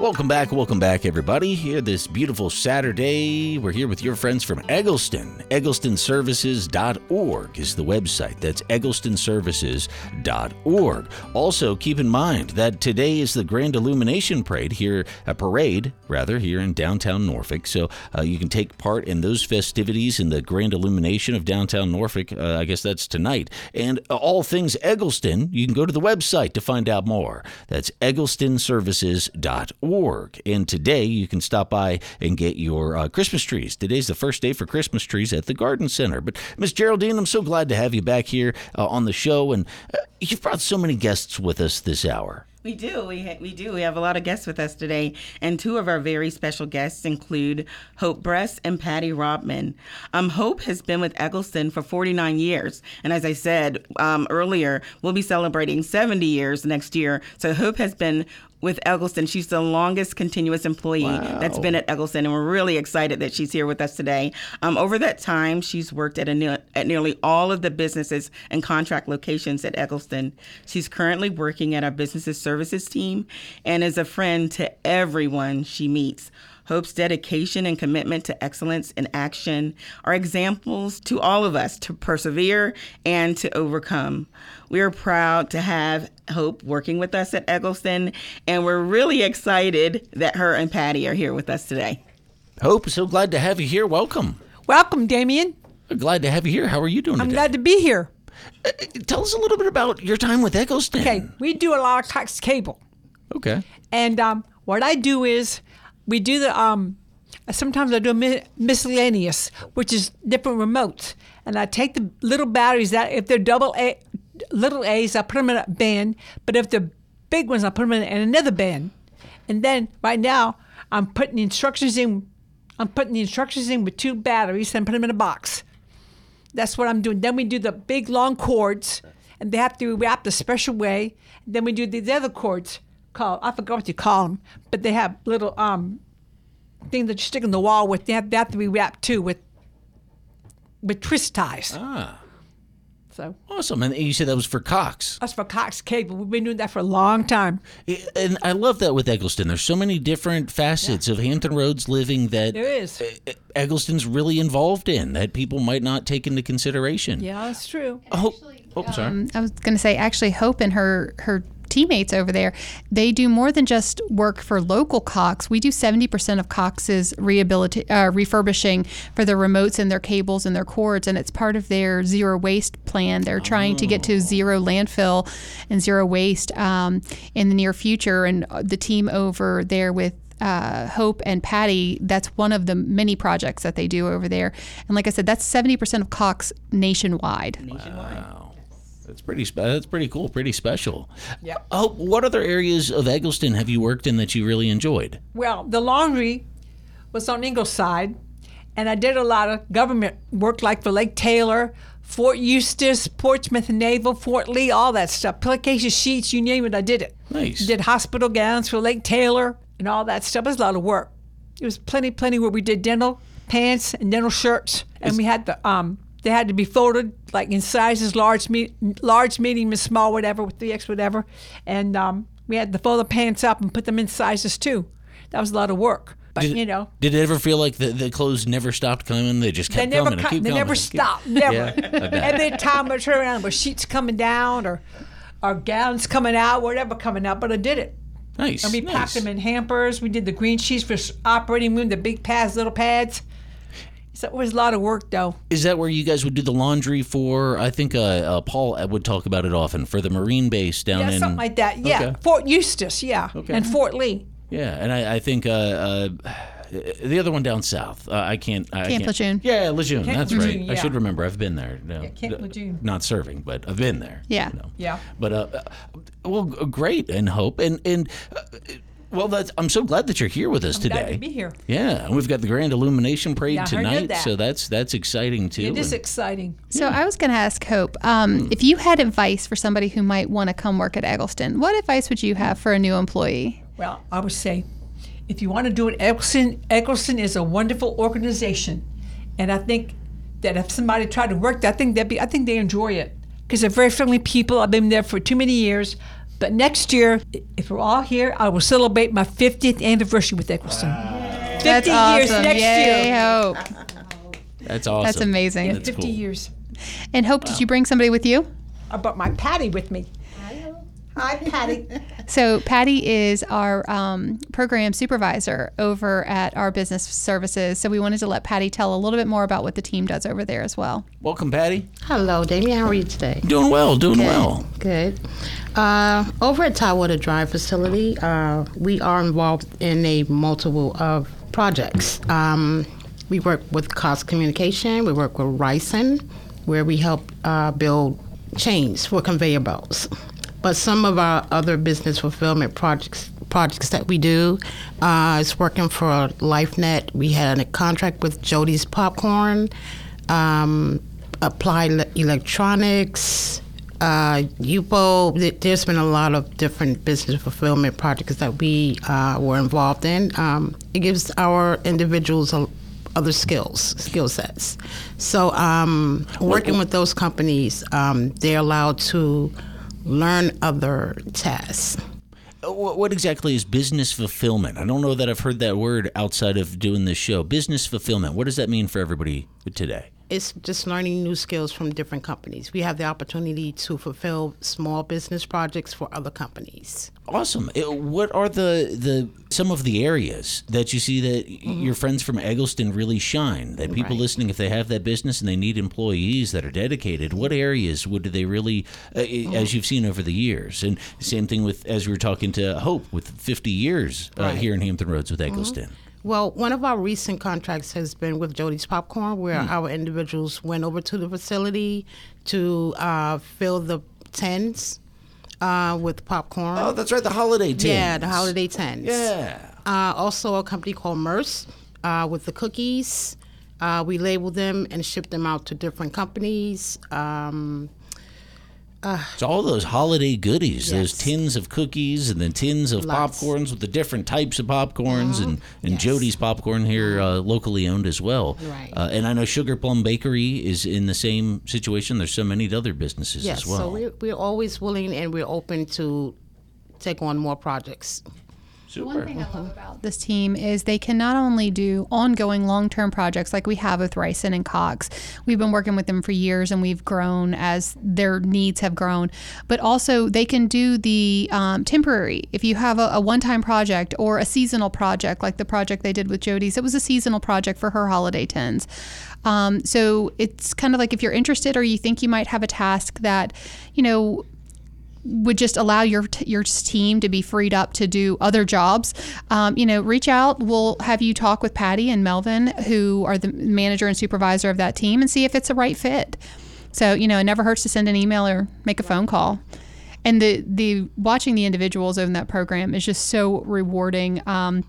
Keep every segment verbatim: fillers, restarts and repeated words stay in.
Welcome back, welcome back, everybody. Here this beautiful Saturday. We're here with your friends from Eggleston. Eggleston Services dot org is the website. That's Eggleston Services dot org. Also, keep in mind that today is the Grand Illumination Parade here, a parade, rather, here in downtown Norfolk. So uh, you can take part in those festivities in the Grand Illumination of downtown Norfolk. Uh, I guess that's tonight. And uh, all things Eggleston, you can go to the website to find out more. That's Eggleston Services dot org. And today you can stop by and get your uh, Christmas trees. Today's the first day for Christmas trees at the Garden Center. But Miss Geraldine, I'm so glad to have you back here uh, on the show. And uh, you've brought so many guests with us this hour. We do. We ha- we do. We have a lot of guests with us today, and two of our very special guests include Hope Bress and Patty Rodman. Um, Hope has been with Eggleston for forty-nine years, and as I said um, earlier, we'll be celebrating seventy years next year. So Hope has been with Eggleston. She's the longest continuous employee Wow. that's been at Eggleston, and we're really excited that she's here with us today. Um, over that time, she's worked at, a ne- at nearly all of the businesses and contract locations at Eggleston. She's currently working at our businesses services team and is a friend to everyone she meets. Hope's dedication and commitment to excellence in action are examples to all of us to persevere and to overcome. We are proud to have Hope working with us at Eggleston, and we're really excited that her and Patty are here with us today. Hope, so glad to have you here. Welcome. Welcome, Damien. Glad to have you here. How are you doing I'm today? glad to be here. Uh, tell us a little bit about your time with Eggleston. Okay, we do a lot of coax cable. Okay. And um, what I do is we do the, um, sometimes I do mi- miscellaneous, which is different remotes. And I take the little batteries that, if they're double A, little A's, I put them in a bin. But if they're big ones, I put them in, in another bin. And then right now, I'm putting the instructions in, I'm putting the instructions in with two batteries and put them in a box. That's what I'm doing. Then we do the big long cords, and they have to be wrapped a special way. Then we do these other cords called, I forgot what you call them, but they have little um things that you stick in the wall with. They have, they have to be wrapped too with with twist ties. Ah, So awesome. And you said that was for Cox. that's for coax cable. We've been doing that for a long time. And I love that with Eggleston. There's so many different facets of Hampton Roads living that There is. Eggleston's really involved in that people might not take into consideration. Yeah, that's true. Oh, oh sorry. Um, I was going to say, actually, Hope and her her teammates over there, they do more than just work for local Cox. We do seventy percent of Cox's rehabilita- uh, refurbishing for their remotes and their cables and their cords, and it's part of their zero waste plan. They're trying to get to zero landfill and zero waste um, in the near future, and the team over there with Uh, Hope and Patty, that's one of the many projects that they do over there. And like I said, that's seventy percent of Cox nationwide. Wow. That's pretty spe- That's pretty cool, pretty special. Yeah. Oh, what other areas of Eggleston have you worked in that you really enjoyed? Well, the laundry was on Ingleside, and I did a lot of government work, like for Lake Taylor, Fort Eustis, Portsmouth Naval, Fort Lee, all that stuff. Pillowcases, sheets, you name it, I did it. Nice. Did hospital gowns for Lake Taylor and all that stuff. It was a lot of work. It was plenty, plenty where we did dental pants and dental shirts, and we had the um. They had to be folded like in sizes, large, me- large, medium, and small, whatever, with three X, whatever. And um, we had to fold the pants up and put them in sizes too. That was a lot of work. But Did, you know, did it ever feel like the, the clothes never stopped coming? They just kept they never coming and cut, keep they coming. never and keep- stopped, never. Yeah, I bet. Every time I turn around, with sheets coming down or, or gowns coming out, whatever coming out. But I did it. Nice. And we nice. packed them in hampers. We did the green sheets for s- operating room, the big pads, little pads. So it was a lot of work, though. Is that where you guys would do the laundry for? I think uh, uh, Paul would talk about it often for the Marine base down Yeah, in something like that. Yeah, Okay. Fort Eustis, yeah, Okay. and Fort Lee. Yeah, and I, I think uh, uh, the other one down south. Uh, I can't. I Camp can't. Lejeune. Yeah, Lejeune. Camp that's Lejeune, right. I yeah. should remember. I've been there. No, Yeah, Camp uh, Lejeune. Not serving, but I've been there. Yeah. you know. Yeah. But uh, uh, well, g- great, and Hope, and and uh, well, that's, I'm so glad that you're here with us I'm today. glad to be here. Yeah, and we've got the Grand Illumination Parade Yeah, I heard tonight, that. so that's that's exciting too. It is and- exciting. So I was going to ask Hope, um, if you had advice for somebody who might want to come work at Eggleston, what advice would you have for a new employee? Well, I would say, if you want to do it, Eggleston, Eggleston is a wonderful organization, and I think that if somebody tried to work there, I think they'd be, I think they enjoy it because they're very friendly people. I've been there for too many years. But next year, if we're all here, I will celebrate my fiftieth anniversary with Eggleston. That's fifty awesome. years next Yay, year. Hope. That's awesome. That's amazing. That's fifty cool. years. And Hope, did you bring somebody with you? I brought my Patty with me. Hi, Patty. So Patty is our um, program supervisor over at our business services. So we wanted to let Patty tell a little bit more about what the team does over there as well. Welcome, Patty. Hello, Damien. How are you today? Doing well, doing well. Good. Uh, over at Tidewater Drive facility, uh, we are involved in a multiple of projects. Um, we work with Cox Communication. We work with Ryson, where we help uh, build chains for conveyor belts. But some of our other business fulfillment projects projects that we do uh, is working for LifeNet. We had a contract with Jody's Popcorn, um, Applied Electronics, uh, U P O. There's been a lot of different business fulfillment projects that we uh, were involved in. Um, it gives our individuals a other skills, skill sets. So um, working with those companies, um, they're allowed to learn other tasks. What what exactly is business fulfillment? I don't know that I've heard that word outside of doing this show. Business fulfillment, what does that mean for everybody today? It's just learning new skills from different companies. We have the opportunity to fulfill small business projects for other companies. Awesome. Uh, What are the, the some of the areas that you see that mm-hmm. your friends from Eggleston really shine? That people Right. listening, if they have that business and they need employees that are dedicated, what areas would they really, uh, mm-hmm. as you've seen over the years? And same thing with, as we were talking to Hope, with fifty years uh, Right. here in Hampton Roads with Eggleston. Mm-hmm. Well, one of our recent contracts has been with Jody's Popcorn, where mm. our individuals went over to the facility to uh, fill the tins uh, with popcorn. Oh, that's right, the holiday tins. Yeah, the holiday tins. Yeah. Uh, also, a company called Merce uh, with the cookies. Uh, we label them and ship them out to different companies. Um, Uh, So all those holiday goodies, Yes. those tins of cookies and then tins of Lots. popcorns with the different types of popcorns, and, and Yes. Jody's Popcorn here, uh, locally owned as well. Right. Uh, and I know Sugar Plum Bakery is in the same situation. There's so many other businesses yes, as well. so we're, we're always willing and we're open to take on more projects. One thing I love about this team is they can not only do ongoing long-term projects like we have with Ryson and Cox. We've been working with them for years and we've grown as their needs have grown. But also they can do the um, temporary. If you have a, a one-time project or a seasonal project like the project they did with Jody's, it was a seasonal project for her holiday tins. Um, so it's kind of like if you're interested or you think you might have a task that, you know, would just allow your your team to be freed up to do other jobs, um, you know, reach out. We'll have you talk with Patty and Melvin, who are the manager and supervisor of that team, and see if it's a right fit. So, you know, it never hurts to send an email or make a phone call. And the the watching the individuals in that program is just so rewarding. Um,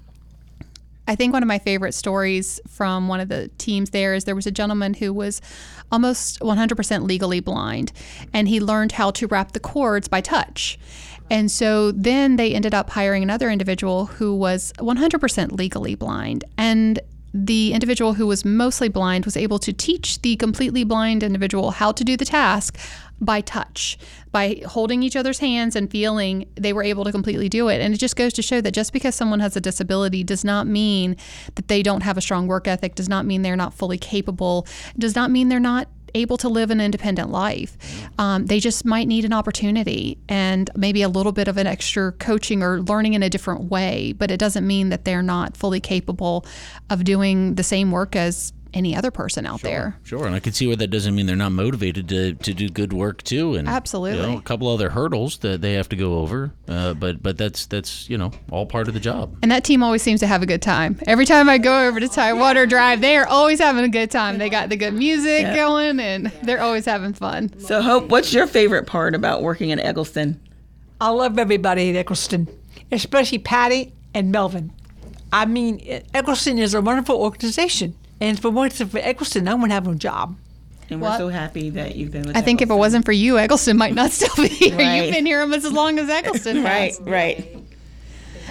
I think one of my favorite stories from one of the teams there is there was a gentleman who was almost one hundred percent legally blind, and he learned how to wrap the cords by touch. And so then they ended up hiring another individual who was one hundred percent legally blind. And the individual who was mostly blind was able to teach the completely blind individual how to do the task by touch, by holding each other's hands and feeling they were able to completely do it. And it just goes to show that just because someone has a disability does not mean that they don't have a strong work ethic, does not mean they're not fully capable, does not mean they're not able to live an independent life. Um, they just might need an opportunity and maybe a little bit of an extra coaching or learning in a different way, but it doesn't mean that they're not fully capable of doing the same work as any other person out Sure, there. Sure, and I can see where that doesn't mean they're not motivated to, to do good work too, and Absolutely. you know, a couple other hurdles that they have to go over, uh, but but that's that's you know all part of the job. And that team always seems to have a good time. Every time I go over to Tidewater Drive, they are always having a good time. They got the good music Yeah. going, and they're always having fun. So, Hope, what's your favorite part about working in Eggleston? I love everybody at Eggleston, especially Patty and Melvin. I mean, Eggleston is a wonderful organization. And if it wasn't for Eggleston, I wouldn't have no job. And we're What? so happy that you've been with I think if it Eggleston. wasn't for you, Eggleston might not still be here. Right. You've been here almost as long as Eggleston Right, has. right.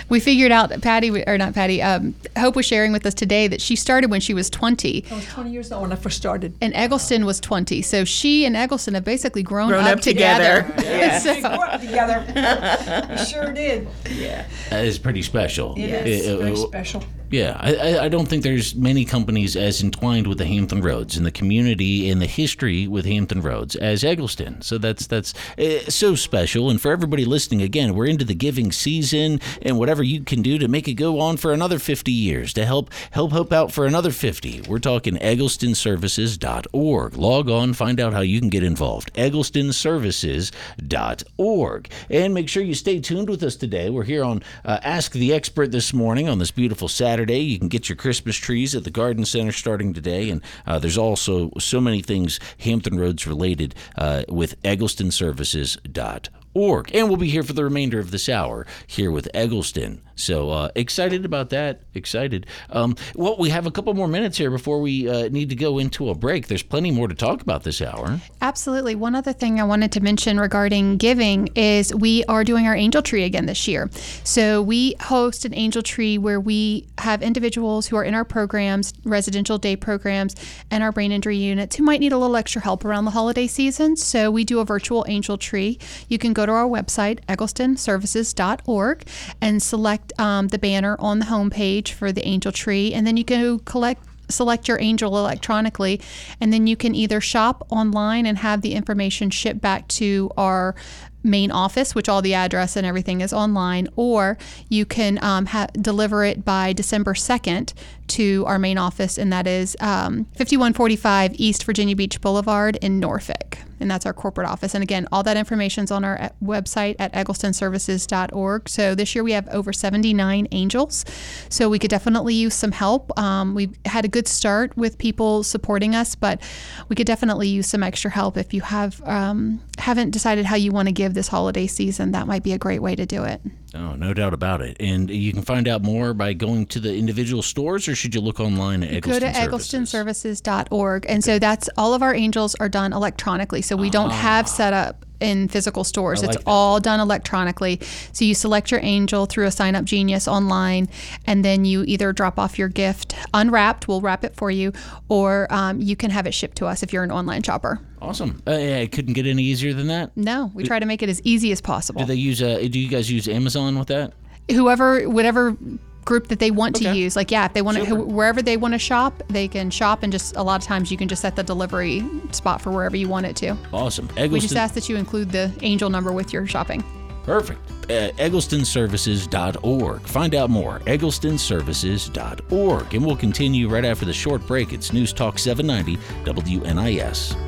We figured out that Patty, or not Patty, um, Hope was sharing with us today that she started when she was twenty. I was twenty years old when I first started. And Eggleston was twenty. So she and Eggleston have basically grown, Grown up, up together. Yeah. So- We grew up together. We sure did. That is pretty special. It is Uh, uh, very uh, special. Yeah, I, I- I don't think there's many companies as entwined with the Hampton Roads and the community and the history with Hampton Roads as Eggleston. So that's that's uh, so special. And for everybody listening, again, we're into the giving season, and whatever you can do to make it go on for another fifty years to help help Hope out for another fifty. We're talking eggleston services dot org. Log on, find out how you can get involved. eggleston services dot org. And make sure you stay tuned with us today. We're here on uh, Ask the Expert this morning on this beautiful Saturday. You can get your Christmas trees at the Garden Center starting today, and uh, there's also so many things Hampton Roads related uh, with eggleston services dot org. And we'll be here for the remainder of this hour here with Eggleston. So uh, excited about that. Excited. Um, well, we have a couple more minutes here before we uh, need to go into a break. There's plenty more to talk about this hour. Absolutely. One other thing I wanted to mention regarding giving is we are doing our Angel Tree again this year. So we host an Angel Tree where we have individuals who are in our programs, residential day programs, and our brain injury units who might need a little extra help around the holiday season. So we do a virtual Angel Tree. You can go to our website, eggleston services dot org, and select um, the banner on the homepage for the Angel Tree, and then you go collect select your angel electronically, and then you can either shop online and have the information shipped back to our main office, which all the address and everything is online, or you can um, ha- deliver it by December second to our main office, and that is um, fifty-one forty-five East Virginia Beach Boulevard in Norfolk. And that's our corporate office. And again, all that information is on our website at eggleston services dot org. So this year we have over seventy-nine angels. So we could definitely use some help. Um, we've had a good start with people supporting us, but we could definitely use some extra help. If you have um, haven't decided how you want to give this holiday season, that might be a great way to do it. Oh, no doubt about it. And you can find out more by going to the individual stores, or should you look online at Eggleston Go to Services? eggleston services dot org. And so that's all of our angels are done electronically. So we don't have set up in physical stores. I like It's that. all done electronically. So you select your angel through a Sign Up Genius online, and then you either drop off your gift unwrapped, we'll wrap it for you, or um, you can have it shipped to us if you're an online shopper. Awesome. Uh, yeah, it couldn't get any easier than that. No, we try to make it as easy as possible. Do they use? Uh, do you guys use Amazon with that? Whoever, whatever group that they want to Okay. use, like yeah, if they want to, Super. wherever they want to shop, they can shop, and just a lot of times you can just set the delivery spot for wherever you want it to. Awesome. We just Eggleston. ask that you include the angel number with your shopping. Perfect. Uh, eggleston services dot org. Find out more. eggleston services dot org. And we'll continue right after the short break. It's News Talk seven ninety W N I S.